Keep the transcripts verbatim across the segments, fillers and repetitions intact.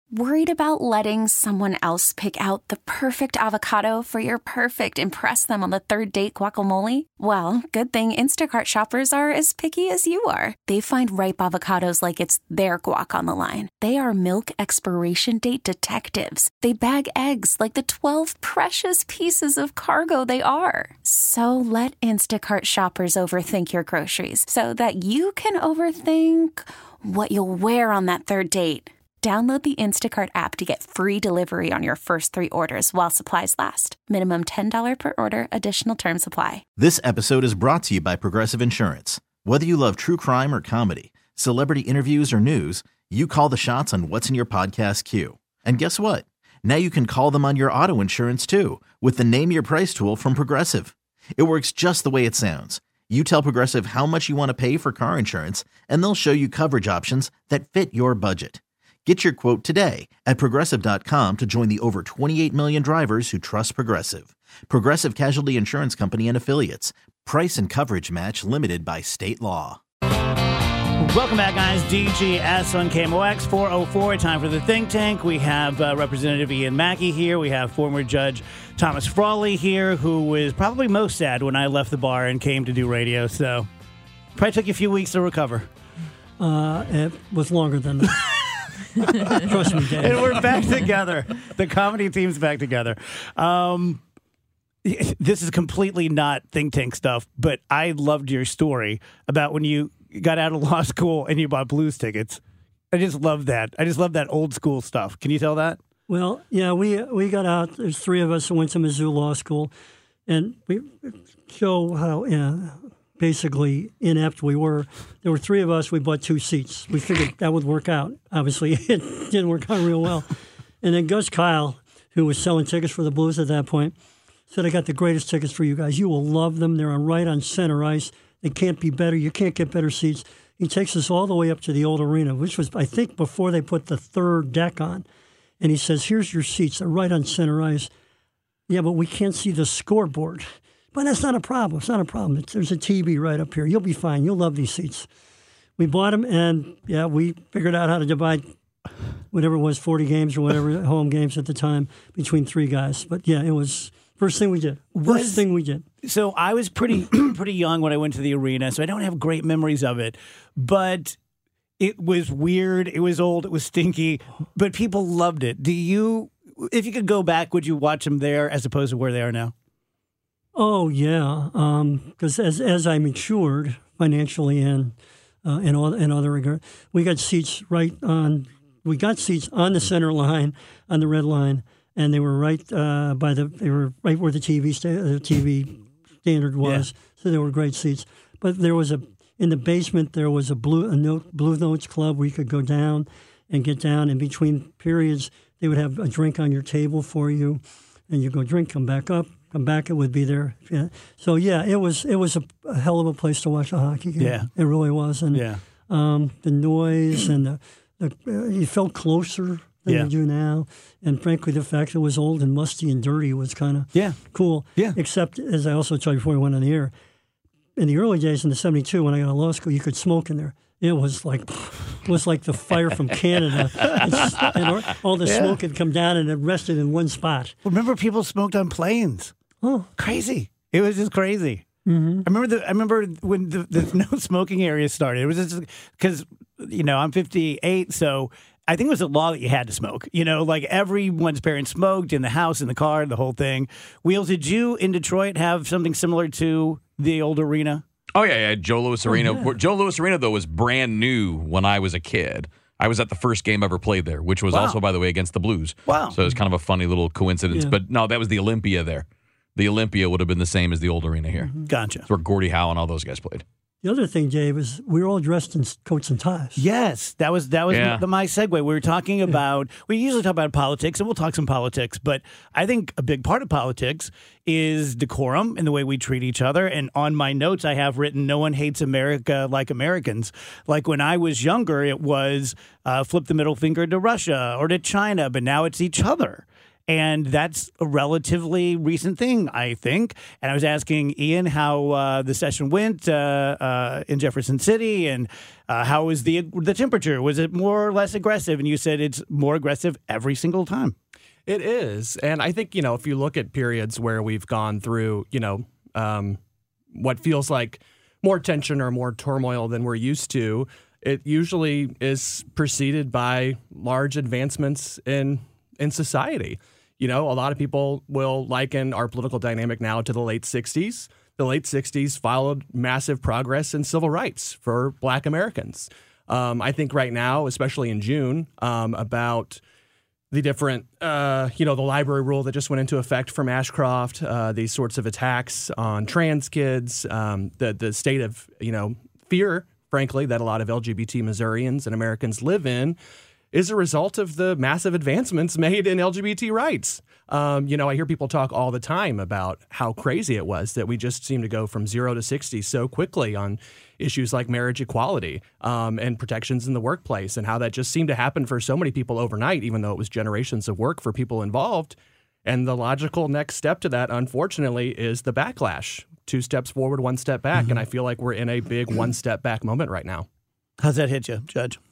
Worried about letting someone else pick out the perfect avocado for your perfect impress them on the third date guacamole? Well, good thing Instacart shoppers are as picky as you are. They find ripe avocados like it's their guac on the line. They are milk expiration date detectives. They bag eggs like the twelve precious pieces of cargo they are. So let Instacart shoppers overthink your groceries so that you can overthink what you'll wear on that third date. Download the Instacart app to get free delivery on your first three orders while supplies last. Minimum ten dollars per order. Additional terms apply. This episode is brought to you by Progressive Insurance. Whether you love true crime or comedy, celebrity interviews or news, you call the shots on what's in your podcast queue. And guess what? Now you can call them on your auto insurance too with the Name Your Price tool from Progressive. It works just the way it sounds. You tell Progressive how much you want to pay for car insurance, and they'll show you coverage options that fit your budget. Get your quote today at Progressive dot com to join the over twenty-eight million drivers who trust Progressive. Progressive Casualty Insurance Company and Affiliates. Price and coverage match limited by state law. Welcome back, guys. D G S on K M O X four oh four. Time for the Think Tank. We have uh, Representative Ian Mackey here. We have former Judge Thomas Frawley here, who was probably most sad when I left the bar and came to do radio. So probably took you a few weeks to recover. Uh, it was longer than that. Trust me, Dave. And we're back together. The comedy team's back together. Um, this is completely not think tank stuff, but I loved your story about when you got out of law school and you bought blues tickets. I just love that. I just love that old school stuff. Can you tell that? Well, yeah, we we got out. There's three of us who went to Mizzou Law School, and we show how yeah, basically inept we were. There were three of us. We bought two seats. We figured that would work out. Obviously, it didn't work out real well. And then Gus Kyle, who was selling tickets for the Blues at that point, said, I got the greatest tickets for you guys. You will love them. They're on right on center ice. They can't be better. You can't get better seats. He takes us all the way up to the old arena, which was, I think, before they put the third deck on. And he says, here's your seats. They're right on center ice. Yeah, but we can't see the scoreboard. But that's not a problem. It's not a problem. It's, there's a T V right up here. You'll be fine. You'll love these seats. We bought them, and, yeah, we figured out how to divide whatever it was, forty games or whatever, home games at the time, between three guys. But, yeah, it was first thing we did. First Was, thing we did. So I was pretty pretty young when I went to the arena, so I don't have great memories of it. But it was weird. It was old. It was stinky. But people loved it. Do you, if you could go back, would you watch them there as opposed to where they are now? Oh, yeah, because um, as as I matured financially and uh, in all in other regard, we got seats right on. We got seats on the center line, on the red line, and they were right uh, by the. They were right where the T V sta- the T V standard was. Yeah. So they were great seats. But there was a in the basement. There was a blue a note, Blue Notes Club where you could go down and get down. And between periods, they would have a drink on your table for you, and you go drink, come back up. Come back, it would be there. Yeah. So yeah, it was it was a, a hell of a place to watch a hockey game. Yeah, it really was. And yeah. um, the noise and the, the uh, you felt closer than yeah. you do now. And frankly, the fact it was old and musty and dirty was kind of yeah. cool. Yeah. Except, as I also told you before we went on the air, in the early days in the seventy-two when I got out of law school, you could smoke in there. It was like it was like the fire from Canada. It's, and all the yeah. smoke had come down and it rested in one spot. Remember, people smoked on planes. Oh, crazy! It was just crazy. Mm-hmm. I remember the. I remember when the, the no smoking area started. It was just because you know I'm fifty-eight, so I think it was a law that you had to smoke. You know, like everyone's parents smoked in the house, in the car, the whole thing. Wheels, did you in Detroit have something similar to the old arena? Oh yeah, yeah. Joe Louis Arena. Oh, yeah. Joe Louis Arena though was brand new when I was a kid. I was at the first game ever played there, which was wow. also, by the way, against the Blues. Wow! So it was kind of a funny little coincidence. Yeah. But no, that was the Olympia there. The Olympia would have been the same as the old arena here. Mm-hmm. Gotcha. That's where Gordie Howe and all those guys played. The other thing, Dave, is we were all dressed in coats and ties. Yes, that was that was Yeah. the, my segue. We were talking about, we usually talk about politics, and we'll talk some politics, but I think a big part of politics is decorum and the way we treat each other. And on my notes, I have written, no one hates America like Americans. Like when I was younger, it was uh, flip the middle finger to Russia or to China, but now it's each other. And that's a relatively recent thing, I think. And I was asking Ian how uh, the session went uh, uh, in Jefferson City, and uh, how was the the temperature? Was it more or less aggressive? And you said it's more aggressive every single time. It is. And I think, you know, if you look at periods where we've gone through, you know, um, what feels like more tension or more turmoil than we're used to, it usually is preceded by large advancements in in society. You know, a lot of people will liken our political dynamic now to the late sixties. The late sixties followed massive progress in civil rights for Black Americans. Um, I think right now, especially in June, um, about the different, uh, you know, the library rule that just went into effect from Ashcroft, uh, these sorts of attacks on trans kids, um, the the state of, you know, fear, frankly, that a lot of L G B T Missourians and Americans live in, is a result of the massive advancements made in L G B T rights. Um, you know, I hear people talk all the time about how crazy it was that we just seem to go from zero to sixty so quickly on issues like marriage equality um, and protections in the workplace, and how that just seemed to happen for so many people overnight, even though it was generations of work for people involved. And the logical next step to that, unfortunately, is the backlash. Two steps forward, one step back. Mm-hmm. And I feel like we're in a big one step back moment right now. How's that hit you, Judge?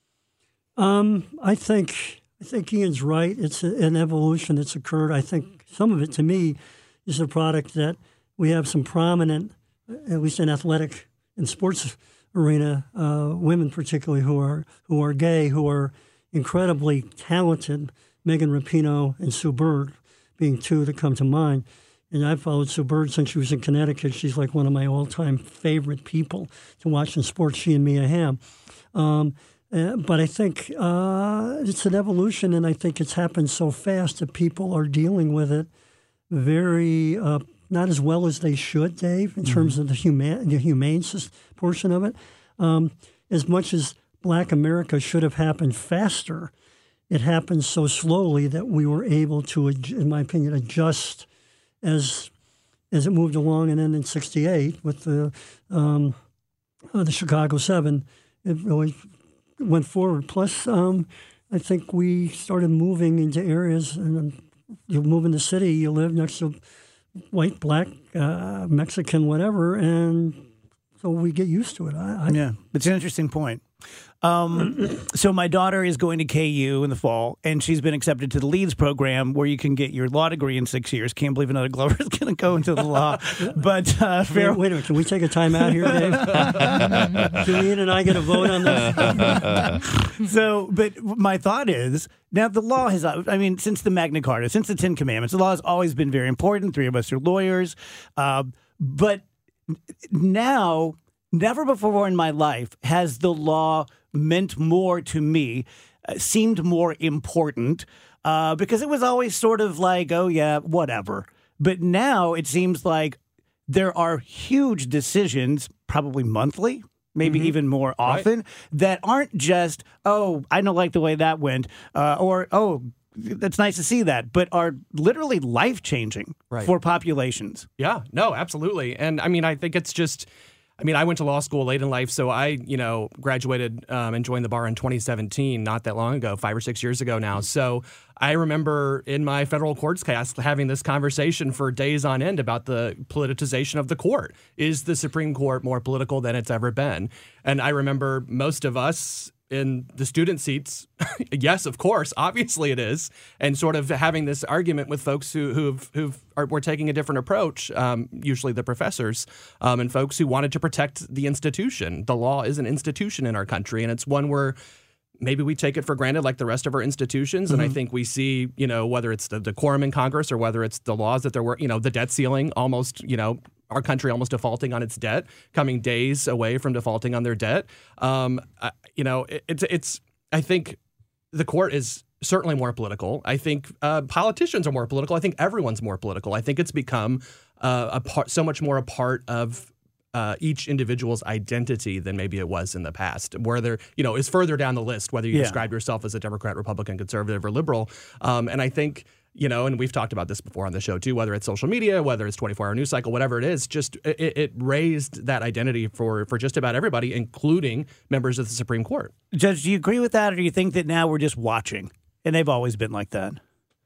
Um, I think I think Ian's right. It's a, an evolution that's occurred. I think some of it, to me, is a product that we have some prominent, at least in athletic and sports arena, uh, women particularly who are who are gay, who are incredibly talented. Megan Rapinoe and Sue Bird being two that come to mind. And I've followed Sue Bird since she was in Connecticut. She's like one of my all-time favorite people to watch in sports, she and Mia Hamm. Um, Uh, but I think uh, it's an evolution, and I think it's happened so fast that people are dealing with it very uh, not as well as they should, Dave, in mm-hmm. terms of the human the humane portion of it. Um, as much as Black America should have happened faster, it happened so slowly that we were able to, in my opinion, adjust as as it moved along. And then in sixty-eight with the um, uh, the Chicago Seven, it really went forward. Plus, um, I think we started moving into areas, and you move in the city, you live next to white, black, uh, Mexican, whatever, and so we get used to it. I, I, yeah, it's an interesting point. Um, so my daughter is going to K U in the fall, and she's been accepted to the Leeds program where you can get your law degree in six years. Can't believe another Glover is going to go into the law. But uh, fair- wait, wait a minute, can we take a time out here, Dave? Can Ian and I get a vote on this? So, but my thought is, now the law has, I mean, since the Magna Carta, since the Ten Commandments, the law has always been very important. Three of us are lawyers. Uh, but now, never before in my life has the law meant more to me, uh, seemed more important, uh, because it was always sort of like, oh, yeah, whatever. But now it seems like there are huge decisions, probably monthly, maybe mm-hmm. even more often, right. that aren't just, oh, I don't like the way that went, uh, or, oh, that's nice to see that, but are literally life-changing right. for populations. Yeah, no, absolutely. And I mean, I think it's just... I mean, I went to law school late in life, so I, you know, graduated um, and joined the bar in twenty seventeen, not that long ago, five or six years ago now. So I remember in my federal courts cast having this conversation for days on end about the politicization of the court. Is the Supreme Court more political than it's ever been? And I remember most of us in the student seats, yes, of course, obviously it is, and sort of having this argument with folks who who've, who've are, were taking a different approach, um, usually the professors, um, and folks who wanted to protect the institution. The law is an institution in our country, and it's one where maybe we take it for granted like the rest of our institutions. Mm-hmm. And I think we see, you know, whether it's the decorum in Congress or whether it's the laws that there were, you know, the debt ceiling almost, you know, our country almost defaulting on its debt, coming days away from defaulting on their debt. Um, uh, you know, it, it's, it's, I think the court is certainly more political. I think uh, politicians are more political. I think everyone's more political. I think it's become uh, a part, so much more a part of uh, each individual's identity than maybe it was in the past, where there, you know, is further down the list, whether you yeah. describe yourself as a Democrat, Republican, conservative, or liberal. Um, and I think, you know, and we've talked about this before on the show too, whether it's social media, whether it's twenty-four hour news cycle, whatever it is, just it, it raised that identity for, for just about everybody, including members of the Supreme Court. Judge, do you agree with that, or do you think that now we're just watching and they've always been like that?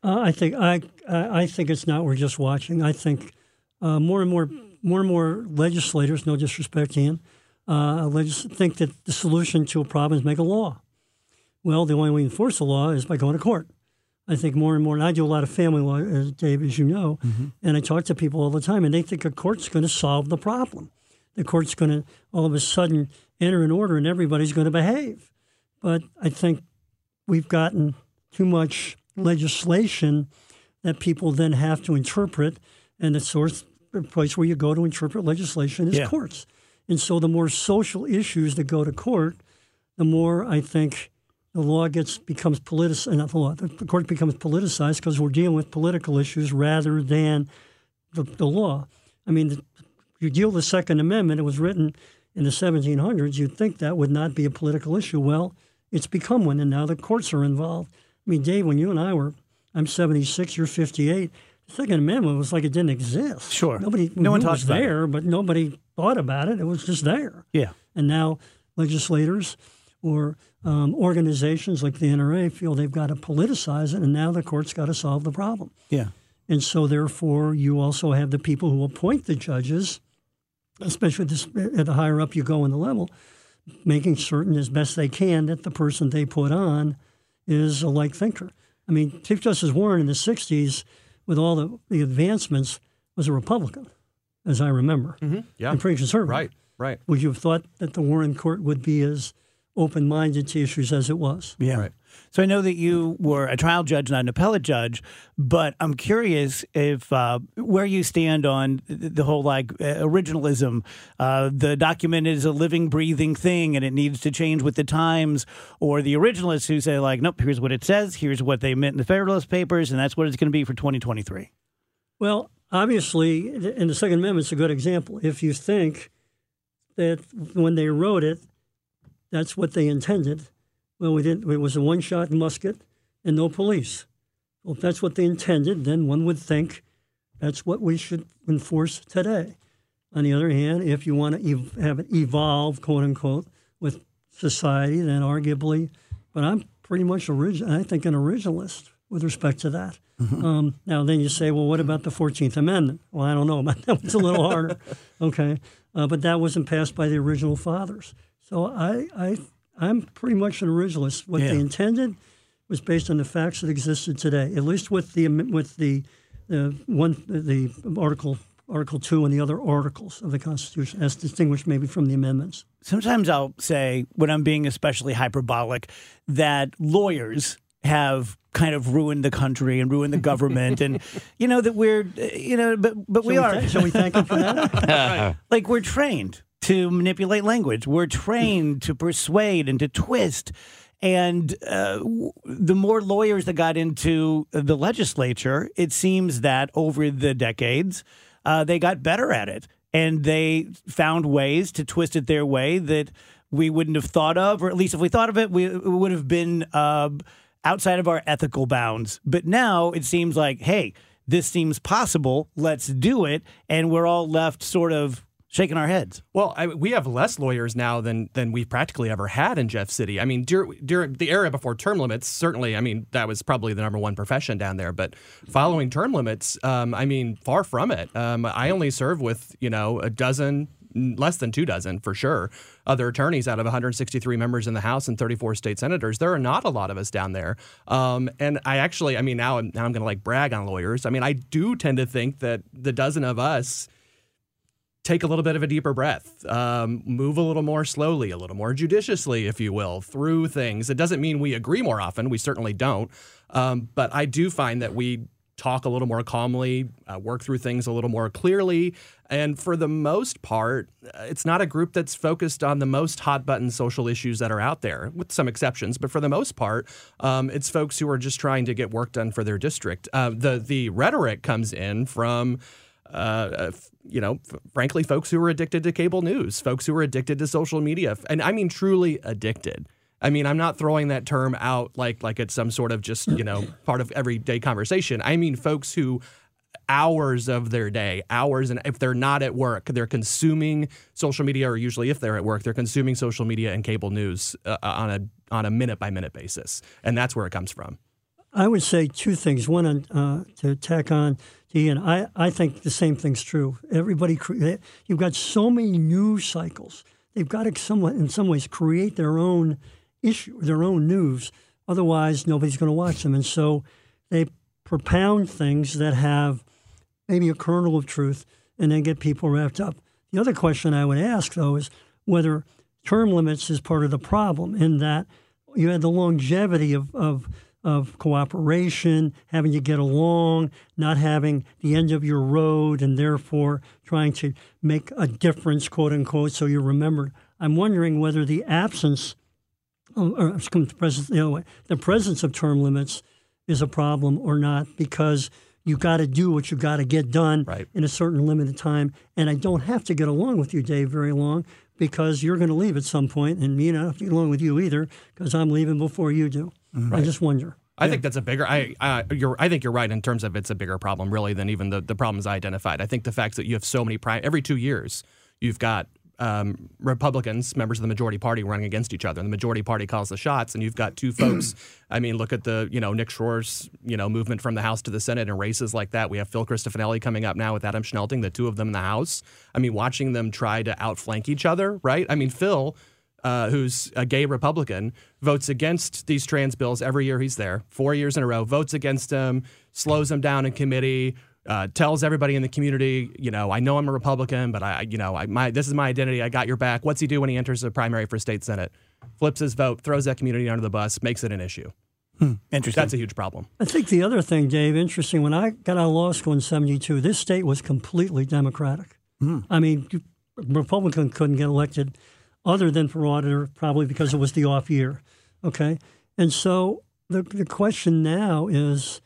Uh, I think I I I think it's not. We're just watching. I think uh, more and more more and more legislators, no disrespect, Ian, uh, legis- think that the solution to a problem is make a law. Well, the only way to enforce a law is by going to court. I think more and more, and I do a lot of family law, as Dave, as you know, mm-hmm. and I talk to people all the time, and they think a court's going to solve the problem. The court's going to all of a sudden enter an order, and everybody's going to behave. But I think we've gotten too much legislation that people then have to interpret, and the source the place where you go to interpret legislation is yeah. courts. And so the more social issues that go to court, the more I think the law gets becomes politicized. Not the law. The court becomes politicized because we're dealing with political issues rather than the, the law. I mean, the, you deal with the Second Amendment. It was written in the seventeen hundreds. You'd think that would not be a political issue. Well, it's become one, and now the courts are involved. I mean, Dave, when you and I were, I'm seventy-six, you're fifty-eight. The Second Amendment was like it didn't exist. Sure. Nobody no one it talks was about there, it. but nobody thought about it. It was just there. Yeah. And now legislators or um, organizations like the N R A feel they've got to politicize it, and now the court's got to solve the problem. Yeah. And so, therefore, you also have the people who appoint the judges, especially this, at the higher up you go in the level, making certain as best they can that the person they put on is a like thinker. I mean, Chief Justice Warren in the sixties, with all the, the advancements, was a Republican, as I remember, mm-hmm. yeah. and pretty conservative. Right, right. Would you have thought that the Warren court would be as open-minded to issues as it was? Yeah. Right. So I know that you were a trial judge, not an appellate judge, but I'm curious if uh, where you stand on the whole like uh, originalism. Uh, the document is a living, breathing thing, and it needs to change with the times. Or the originalists who say like, nope, here's what it says, here's what they meant in the Federalist Papers, and that's what it's going to be for twenty twenty-three. Well, obviously, and the Second Amendment's a good example. If you think that when they wrote it, that's what they intended. Well, we didn't. It was a one-shot musket and no police. Well, if that's what they intended, then one would think that's what we should enforce today. On the other hand, if you want to ev- have it evolve, quote unquote, with society, then arguably. But I'm pretty much origin. I think an originalist with respect to that. Mm-hmm. Um, now, then you say, well, what about the fourteenth Amendment? Well, I don't know about that. It's a little harder. Okay, uh, but that wasn't passed by the original fathers. So I. I I'm pretty much an originalist. What yeah. they intended was based on the facts that existed today, at least with the with the uh, one the article Article Two and the other articles of the Constitution, as distinguished maybe from the amendments. Sometimes I'll say, when I'm being especially hyperbolic, that lawyers have kind of ruined the country and ruined the government, and you know that we're you know, but but Shall we, we are. Th- shall we thank them for that? Right. Like we're trained to manipulate language. We're trained to persuade and to twist. And uh, w- the more lawyers that got into the legislature, it seems that over the decades, uh, they got better at it. And they found ways to twist it their way that we wouldn't have thought of, or at least if we thought of it, we, it would have been uh, outside of our ethical bounds. But now it seems like, hey, this seems possible. Let's do it. And we're all left sort of shaking our heads. Well, I, we have less lawyers now than than we've practically ever had in Jeff City. I mean, during, during the era before term limits, certainly, I mean, that was probably the number one profession down there. But following term limits, um, I mean, far from it. Um, I only serve with, you know, a dozen, less than two dozen for sure, other attorneys out of one hundred sixty-three members in the House and thirty-four state senators. There are not a lot of us down there. Um, and I actually, I mean, now I'm, now I'm going to like brag on lawyers. I mean, I do tend to think that the dozen of us take a little bit of a deeper breath, um, move a little more slowly, a little more judiciously, if you will, through things. It doesn't mean we agree more often. We certainly don't. Um, but I do find that we talk a little more calmly, uh, work through things a little more clearly. And for the most part, it's not a group that's focused on the most hot-button social issues that are out there, with some exceptions. But for the most part, um, it's folks who are just trying to get work done for their district. Uh, the, the rhetoric comes in from Uh, you know, f- frankly, folks who are addicted to cable news, folks who are addicted to social media. And I mean, truly addicted. I mean, I'm not throwing that term out like like it's some sort of just, you know, part of everyday conversation. I mean, folks who hours of their day, hours, and if they're not at work, they're consuming social media, or usually if they're at work, they're consuming social media and cable news uh, on a on a minute by minute basis. And that's where it comes from. I would say two things. One, on, uh, to tack on to Ian, I, I think the same thing's true. Everybody, cre- you've got so many news cycles. They've got to somewhat, in some ways, create their own issue, their own news. Otherwise, nobody's going to watch them. And so they propound things that have maybe a kernel of truth and then get people wrapped up. The other question I would ask, though, is whether term limits is part of the problem in that you had the longevity of, of of cooperation, having to get along, not having the end of your road, and therefore trying to make a difference, quote unquote, so you're remembered. I'm wondering whether the absence, or the presence, the other way, the presence of term limits is a problem or not, because you got to do what you got to get done right. in a certain limited time. And I don't have to get along with you, Dave, very long, because you're going to leave at some point, and me not have to get along with you either, because I'm leaving before you do. Right. I just wonder. I yeah. think that's a bigger. I uh, you're. I think you're right in terms of it's a bigger problem, really, than even the, the problems I identified. I think the fact that you have so many prime every two years, you've got um, Republicans, members of the majority party, running against each other, and the majority party calls the shots. And you've got two folks. I mean, look at the you know Nick Schroer's you know movement from the House to the Senate and races like that. We have Phil Cristofanelli coming up now with Adam Schnelting, the two of them in the House. I mean, watching them try to outflank each other, right? I mean, Phil. Uh, who's a gay Republican, votes against these trans bills every year he's there, four years in a row, votes against them, slows them down in committee, uh, tells everybody in the community, you know, I know I'm a Republican, but I, you know, I, my this is my identity. I got your back. What's he do when he enters a primary for state Senate? Flips his vote, throws that community under the bus, makes it an issue. Hmm. Interesting. That's a huge problem. I think the other thing, Dave, interesting, when I got out of law school in seventy-two, this state was completely Democratic. Hmm. I mean, Republican couldn't get elected other than for auditor, probably because it was the off year, okay? And so the the question now is,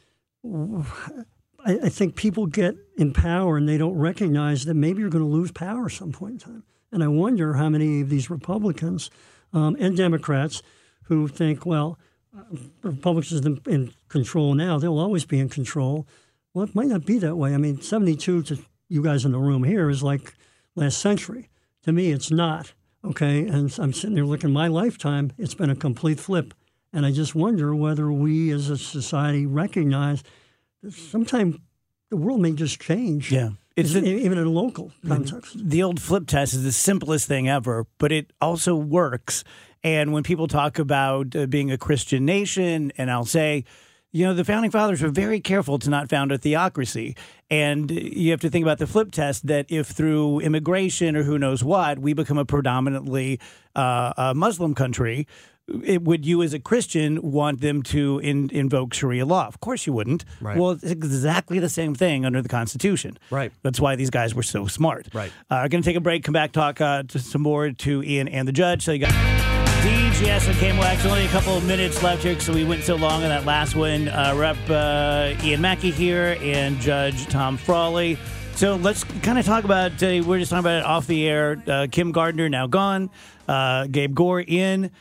I, I think people get in power and they don't recognize that maybe you're going to lose power at some point in time. And I wonder how many of these Republicans um, and Democrats who think, well, uh, Republicans are in control now, they'll always be in control. Well, it might not be that way. I mean, seventy-two to you guys in the room here is like last century. To me, it's not. Okay, and I'm sitting there looking, my lifetime, it's been a complete flip. And I just wonder whether we as a society recognize that sometimes the world may just change. Yeah. It's even, the, even in a local context. The old flip test is the simplest thing ever, but it also works. And when people talk about uh, being a Christian nation, and I'll say, you know, the Founding Fathers were very careful to not found a theocracy. And you have to think about the flip test that if through immigration or who knows what, we become a predominantly uh, a Muslim country, it, would you as a Christian want them to in, invoke Sharia law? Of course you wouldn't. Right. Well, it's exactly the same thing under the Constitution. Right. That's why these guys were so smart. Right. Uh, we're going to take a break, come back, talk uh, to some more to Ian and the judge. So you got D G S and K M O X. Only a couple of minutes left here because we went so long on that last one. Uh, Rep uh, Ian Mackey here and Judge Tom Frawley. So let's kind of talk about, uh, we're just talking about it off the air. Uh, Kim Gardner now gone. Uh, Gabe Gore in.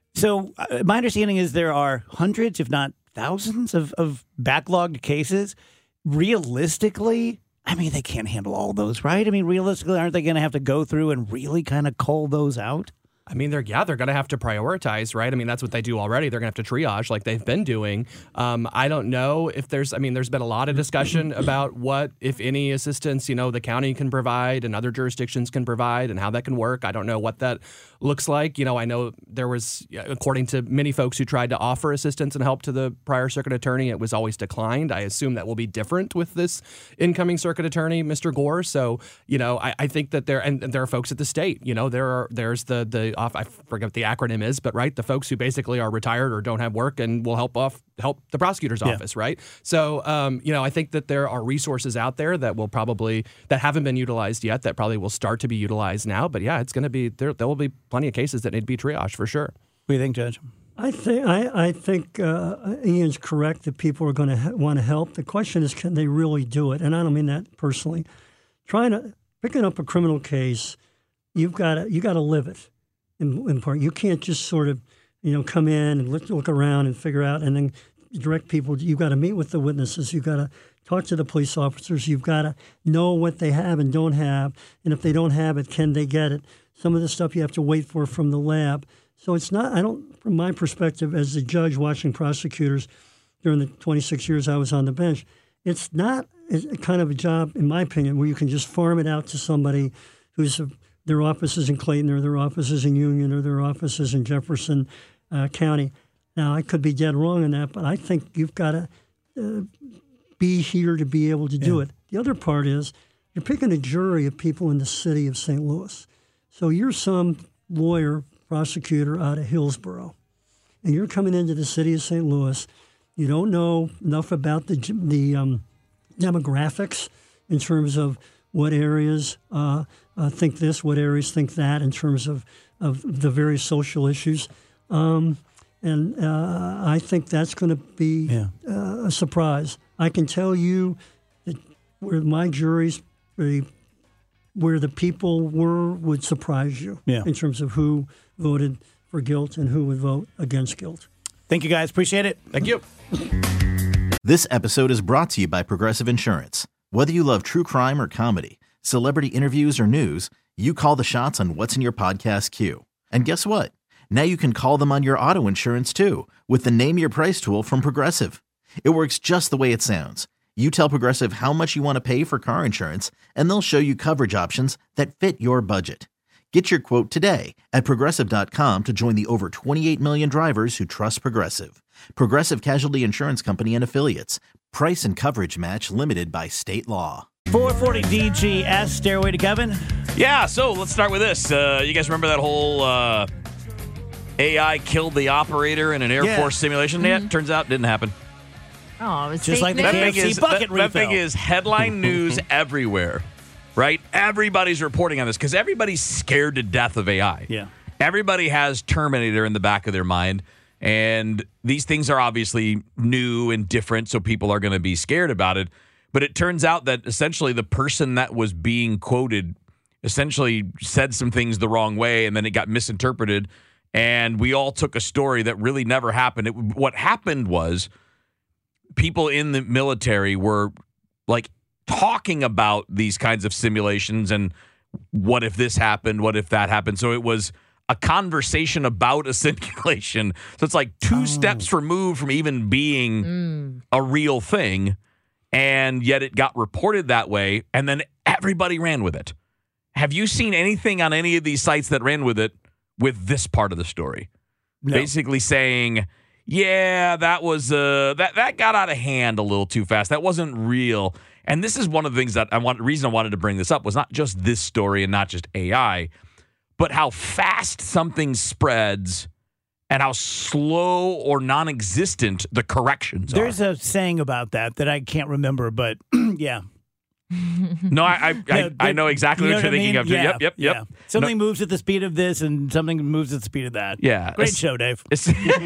So uh, my understanding is there are hundreds, if not thousands, of, of backlogged cases. Realistically, I mean, they can't handle all those, right? I mean, realistically, aren't they going to have to go through and really kind of cull those out? I mean, they're yeah, they're going to have to prioritize, right? I mean, that's what they do already. They're going to have to triage like they've been doing. Um, I don't know if there's, I mean, there's been a lot of discussion about what, if any, assistance, you know, the county can provide and other jurisdictions can provide and how that can work. I don't know what that looks like. You know, I know there was, according to many folks who tried to offer assistance and help to the prior circuit attorney, it was always declined. I assume that will be different with this incoming circuit attorney, Mister Gore. So, you know, I, I think that there, and, and there are folks at the state, you know, there are, there's the, the, off, I forget what the acronym is, but right, the folks who basically are retired or don't have work and will help off help the prosecutor's yeah. office, right? So, um, you know, I think that there are resources out there that will probably that haven't been utilized yet that probably will start to be utilized now. But yeah, it's going to be there. There will be plenty of cases that need to be triaged for sure. What do you think, Judge? I think I, I think uh, Ian's correct that people are going to ha- want to help. The question is, can they really do it? And I don't mean that personally. Trying to picking up a criminal case, you've got to you got to live it. In, in part, you can't just sort of, you know, come in and look, look around and figure out and then direct people. You've got to meet with the witnesses. You've got to talk to the police officers. You've got to know what they have and don't have. And if they don't have it, can they get it? Some of the stuff you have to wait for from the lab. So it's not, I don't, from my perspective as a judge watching prosecutors, during the twenty-six years I was on the bench. It's not a kind of a job, in my opinion, where you can just farm it out to somebody who's a, their offices in Clayton or their offices in Union or their offices in Jefferson uh, County. Now, I could be dead wrong on that, but I think you've got to uh, be here to be able to do Yeah. it. The other part is you're picking a jury of people in the city of Saint Louis. So you're some lawyer, prosecutor out of Hillsborough, and you're coming into the city of Saint Louis. You don't know enough about the the um, demographics in terms of what areas uh, uh, think this, what areas think that, in terms of, of the various social issues. Um, and uh, I think that's going to be Yeah. uh, a surprise. I can tell you that where my juries, the, where the people were, would surprise you Yeah. in terms of who voted for guilt and who would vote against guilt. Thank you, guys. Appreciate it. Thank you. This episode is brought to you by Progressive Insurance. Whether you love true crime or comedy, celebrity interviews or news, you call the shots on what's in your podcast queue. And guess what? Now you can call them on your auto insurance too with the Name Your Price tool from Progressive. It works just the way it sounds. You tell Progressive how much you want to pay for car insurance, and they'll show you coverage options that fit your budget. Get your quote today at Progressive dot com to join the over twenty-eight million drivers who trust Progressive. Progressive Casualty Insurance Company and Affiliates. Price and coverage match limited by state law. four forty D G S, Stairway to Kevin. Yeah, so let's start with this. Uh, you guys remember that whole uh, A I killed the operator in an Air Yeah. Force simulation? Mm-hmm. Yeah, turns out it didn't happen. Oh, it was Just fake like the news. That K thing F C is bucket that, that thing refill. is headline news everywhere, right? Everybody's reporting on this because everybody's scared to death of A I. Yeah. Everybody has Terminator in the back of their mind, and these things are obviously new and different, so people are going to be scared about it. But it turns out that essentially the person that was being quoted essentially said some things the wrong way, and then it got misinterpreted, and we all took a story that really never happened. It, what happened was people in the military were like talking about these kinds of simulations and what if this happened, what if that happened. So it was a conversation about a simulation. So it's like two oh. steps removed from even being mm. a real thing, and yet it got reported that way, and then everybody ran with it. Have you seen anything on any of these sites that ran with it with this part of the story? No. Basically saying, yeah, that was uh, that that got out of hand a little too fast. That wasn't real. And this is one of the things that I want. The reason I wanted to bring this up was not just this story and not just A I, but how fast something spreads and how slow or non-existent the corrections There's are. There's a saying about that that I can't remember, but yeah. No, I I, no, I, I know exactly you know what you're what thinking I mean? of. Yeah, Yep, yep, yep. yeah. Something no. moves at the speed of this, and something moves at the speed of that. Yeah. Great it's, show, Dave. It's,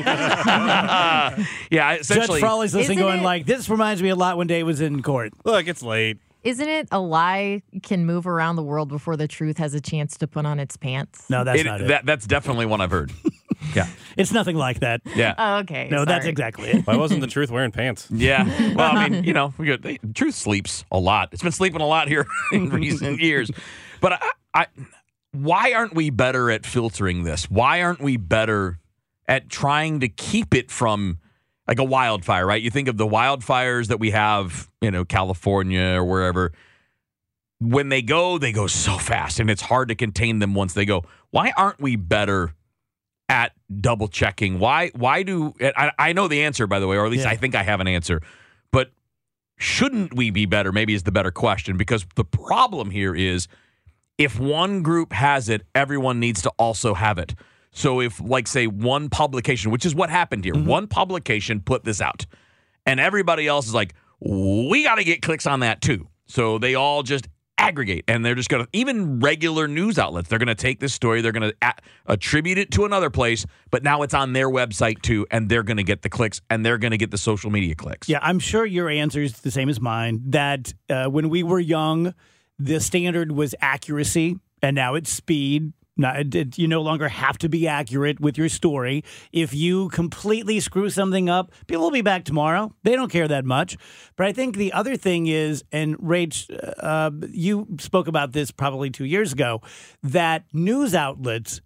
yeah, essentially. Judge Frawley's listening Isn't going it- like, this reminds me a lot when Dave was in court. Look, it's late. Isn't it a lie can move around the world before the truth has a chance to put on its pants? No, that's it, not it. That, that's definitely one I've heard. Yeah. It's nothing like that. Yeah. Oh, okay. No, sorry. that's exactly it. Why wasn't the truth wearing pants? Yeah. Well, I mean, you know, we got, the truth sleeps a lot. It's been sleeping a lot here in recent years. But I, I, why aren't we better at filtering this? Why aren't we better at trying to keep it from like a wildfire, right? You think of the wildfires that we have, you know, California or wherever. When they go, they go so fast, and it's hard to contain them once they go. Why aren't we better at double checking? Why why do I, I know the answer, by the way, or at least yeah. I think I have an answer, but shouldn't we be better? Maybe is the better question, because the problem here is if one group has it, everyone needs to also have it. So if, like, say, one publication, which is what happened here, mm-hmm. one publication put this out, and everybody else is like, we got to get clicks on that too. So they all just aggregate, and they're just going to, even regular news outlets, they're going to take this story, they're going to a- attribute it to another place, but now it's on their website too, and they're going to get the clicks, and they're going to get the social media clicks. Yeah, I'm sure your answer is the same as mine, that uh, when we were young, the standard was accuracy, and now it's speed. Not, it, it, you no longer have to be accurate with your story. If you completely screw something up, people will be back tomorrow. They don't care that much. But I think the other thing is, and Rach, uh, you spoke about this probably two years ago, that news outlets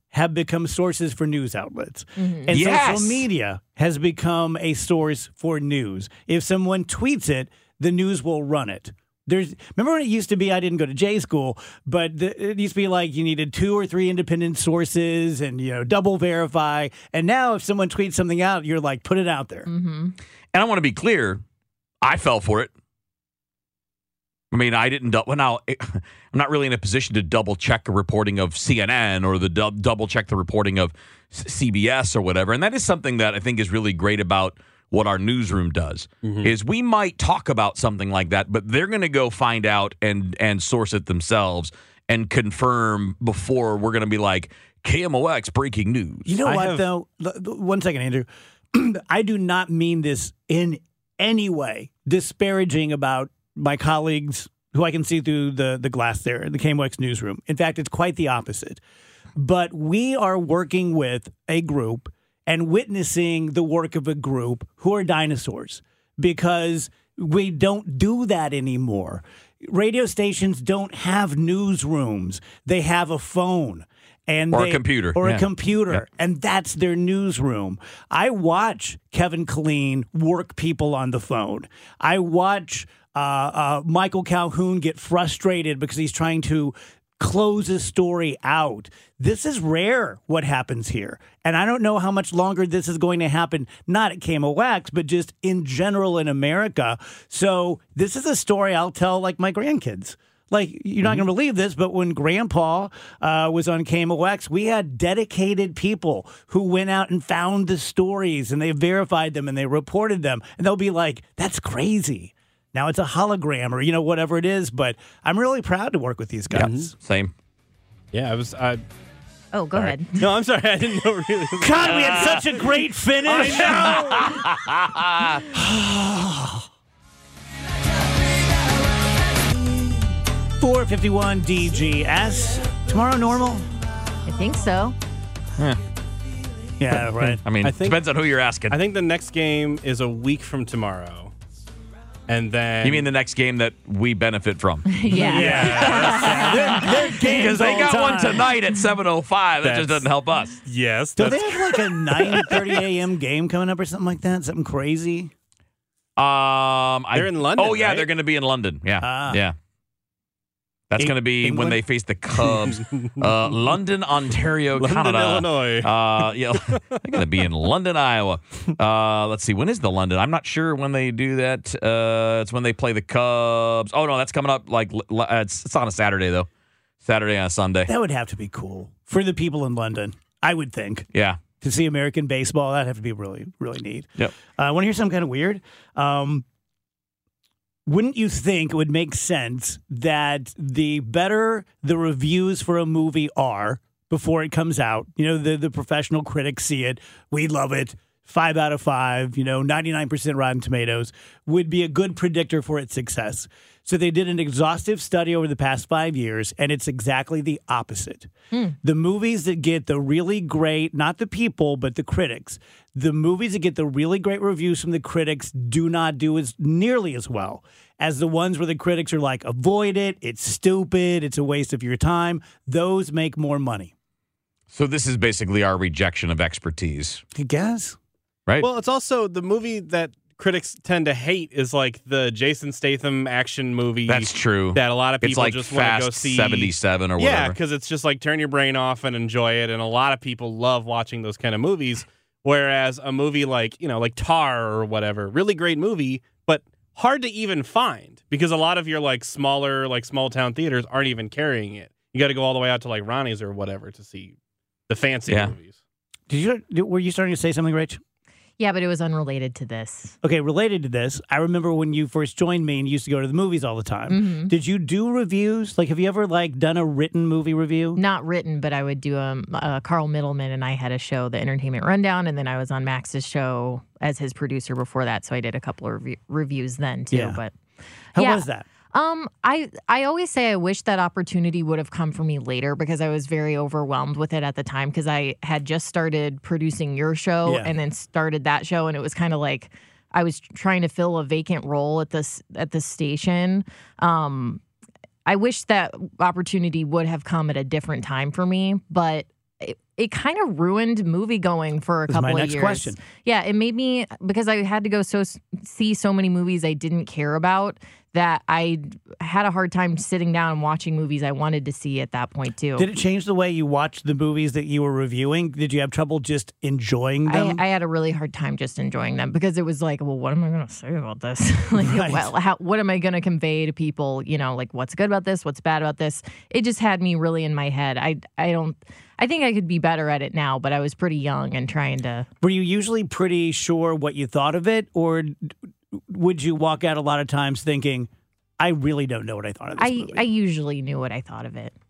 have become sources for news outlets. Mm-hmm. And Yes. social media has become a source for news. If someone tweets it, the news will run it. There's remember when it used to be, I didn't go to J school, but the, it used to be like you needed two or three independent sources and, you know, double verify. And now if someone tweets something out, you're like, put it out there. Mm-hmm. And I want to be clear, I fell for it. I mean, I didn't. Well, now I'm not really in a position to double check a reporting of C N N or the du- double check the reporting of C B S or whatever. And that is something that I think is really great about what our newsroom does. Mm-hmm. Is we might talk about something like that, but they're going to go find out and and source it themselves and confirm before we're going to be like K M O X breaking news. You know I what, have- though? L- l- One second, Andrew. I do not mean this in any way disparaging about my colleagues who I can see through the, the glass there in the K M O X newsroom. In fact, it's quite the opposite. But we are working with a group and witnessing the work of a group who are dinosaurs because we don't do that anymore. Radio stations don't have newsrooms. They have a phone. And Or a they- computer. Or Yeah. a computer. Yep. And that's their newsroom. I watch Kevin Killeen work people on the phone. I watch uh, uh, Michael Calhoun get frustrated because he's trying to close a story out. This is rare what happens here. And I don't know how much longer this is going to happen, not at K M O X, but just in general in America. So this is a story I'll tell like my grandkids. Like, you're not going to believe this, but when Grandpa uh, was on K M O X, we had dedicated people who went out and found the stories, and they verified them, and they reported them. And they'll be like, that's crazy. Now it's a hologram or, you know, whatever it is. But I'm really proud to work with these guys. Same. Yeah, I was. I, Oh, go sorry. ahead. No, I'm sorry. I didn't know really. God, we had such a great finish. four fifty-one D G S. Tomorrow normal? I think so. Yeah, right. I mean, I think- depends on who you're asking. I think the next game is a week from tomorrow, and then you mean the next game that we benefit from? Yeah. Yeah. They're, they're games Because they all got the one time. tonight at seven oh five. That just That's- doesn't help us. yes, Do that's they have like a nine thirty a.m. game coming up or something like that? Something crazy? Um, I- They're in London, Oh, yeah, right? they're going to be in London. Yeah. Ah. Yeah. That's Eng- going to be when England? they face the Cubs. uh, London, Ontario, London, Canada. Illinois. Uh, yeah, they're going to be in London, Iowa. Uh, let's see. When is the London? I'm not sure when they do that. Uh, it's when they play the Cubs. Oh, no, that's coming up. Like l- l- it's, it's on a Saturday, though. Saturday on a Sunday. That would have to be cool for the people in London, I would think. Yeah. To see American baseball, that'd have to be really, really neat. Yep. I uh, want to hear something kind of weird. Um, wouldn't you think it would make sense that the better the reviews for a movie are before it comes out, you know, the, the professional critics see it, we love it, five out of five, you know, ninety-nine percent Rotten Tomatoes, would be a good predictor for its success. So they did an exhaustive study over the past five years, and it's exactly the opposite. The movies that get the really great, not the people, but the critics, the movies that get the really great reviews from the critics do not do as nearly as well as the ones where the critics are like, avoid it, it's stupid, it's a waste of your time. Those make more money. So this is basically our rejection of expertise, I guess. right? Well, it's also the movie that critics tend to hate is like the Jason Statham action movie. That's true. That a lot of people it's like just want to Fast go see. seventy-seven or Yeah, whatever. because it's just like turn your brain off and enjoy it, and a lot of people love watching those kind of movies. Whereas a movie like you know like Tar or whatever, really great movie, but hard to even find because a lot of your like smaller like small town theaters aren't even carrying it. You got to go all the way out to like Ronnie's or whatever to see the fancy Yeah. movies. Did you? Were you starting to say something, Rach? Yeah, but it was unrelated to this. Okay, related to this, I remember when you first joined me and you used to go to the movies all the time. Mhm. Did you do reviews? Like, have you ever like done a written movie review? Not written, but I would do um, uh, Carl Middleman and I had a show, The Entertainment Rundown, and then I was on Max's show as his producer before that, so I did a couple of rev- reviews then too. Yeah. But How yeah. was that? Um, I I always say I wish that opportunity would have come for me later because I was very overwhelmed with it at the time because I had just started producing your show Yeah. and then started that show, and it was kind of like I was trying to fill a vacant role at this at this station. Um, I wish that opportunity would have come at a different time for me, but it, it kind of ruined movie going for a This is couple my of next years. question. Yeah, it made me, because I had to go so see so many movies I didn't care about, that I had a hard time sitting down and watching movies I wanted to see at that point too. Did it change the way you watched the movies that you were reviewing? Did you have trouble just enjoying I, them? I had a really hard time just enjoying them because it was like, well, what am I going to say about this? like, Right. well, how, what am I going to convey to people? You know, like what's good about this? What's bad about this? It just had me really in my head. I, I don't, I think I could be better at it now, but I was pretty young and trying to. Were you usually pretty sure what you thought of it, or would you walk out a lot of times thinking, I really don't know what I thought of this I, movie? I usually knew what I thought of it.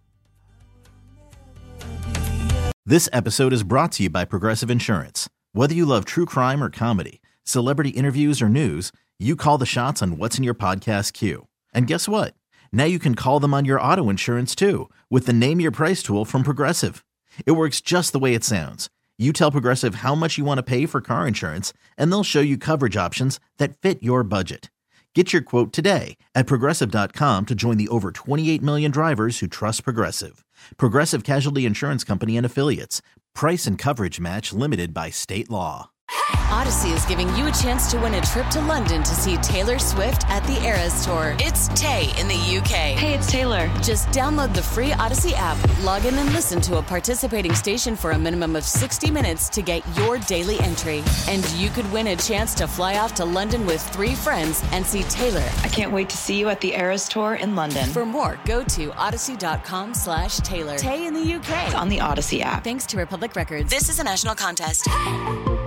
This episode is brought to you by Progressive Insurance. Whether you love true crime or comedy, celebrity interviews or news, you call the shots on what's in your podcast queue. And guess what? Now you can call them on your auto insurance too with the Name Your Price tool from Progressive. It works just the way it sounds. You tell Progressive how much you want to pay for car insurance, and they'll show you coverage options that fit your budget. Get your quote today at Progressive dot com to join the over twenty-eight million drivers who trust Progressive. Progressive Casualty Insurance Company and Affiliates. Price and coverage match limited by state law. Odyssey is giving you a chance to win a trip to London to see Taylor Swift at the Eras Tour. It's Tay in the U K. Hey, it's Taylor. Just download the free Odyssey app, log in and listen to a participating station for a minimum of sixty minutes to get your daily entry. And you could win a chance to fly off to London with three friends and see Taylor. I can't wait to see you at the Eras Tour in London. For more, go to odyssey.com slash Taylor. Tay in the U K. It's on the Odyssey app. Thanks to Republic Records. This is a national contest.